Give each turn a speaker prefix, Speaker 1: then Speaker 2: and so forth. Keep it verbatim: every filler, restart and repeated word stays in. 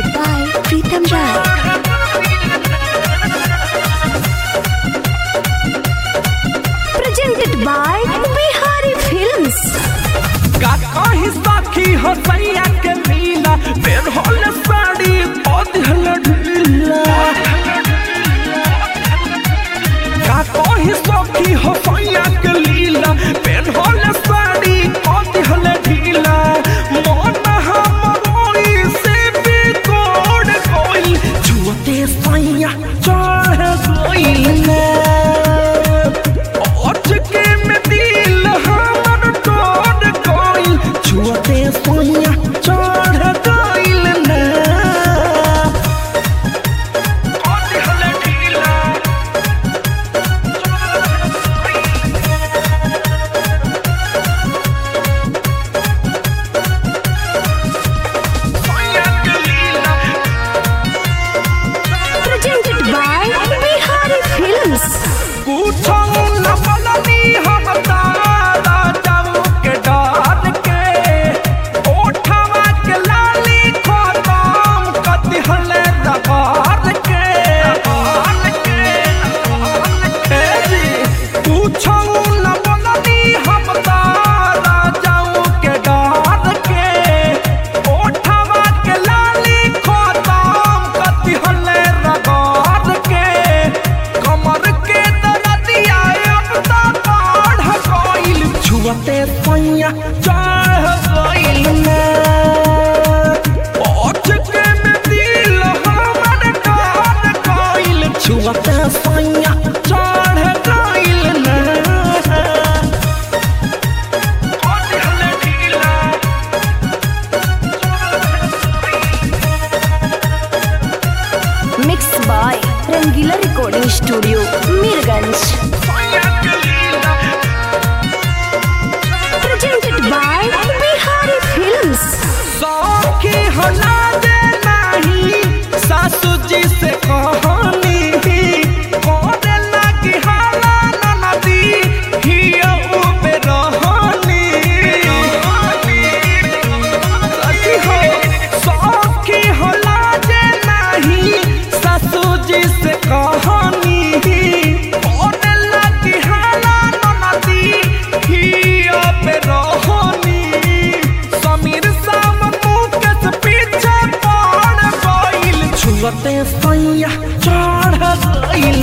Speaker 1: by Pritam Rai. Presented by Bihari Films.
Speaker 2: काहे साखी हसैया के मीना बेर होल साड़ी पौधल ढीला काहे साखी हसैया के लीला बेर होल साड़ी पौधल ढीला मन हमरोई से भी कोड कोई छुते सैया चढ़ गइल ना ओठ के में दिल हमर तोड़ गइल छुते सैया चढ़ गइल ना पौधल ढीला
Speaker 1: Presented by Bihari Films.
Speaker 2: कुछो न बननी हम तारा जाऊ के डर के ओठवा के लाली खतम कति हले दबार के ए जी कुछो न बननी हम तारा जाऊ के डर के ओठवा के लाली खतम कति हले रगार के कमर के दरदिया अब ता बढ़ गइल छुते सैया चढ़ गइल ना ओठ के में दिल हमर डर गइल छुते सैया चढ़ गइल ना पौधल ढीला
Speaker 1: Mixed by Rangila Recording Studio, Mirganj. Presented by Bihari Films.
Speaker 2: सौखी होला दे नाही सासू जी से कहानी कोरे लगी हाला ननदी हिया पे रहनी सखी हो सौखी होला दे नाही सासू जी से कहानी कोरे लगी हाला ननदी हिया पे रहनी समीर साम मुकेश पीछे पड़ गइल छुते सैया चढ़ गइल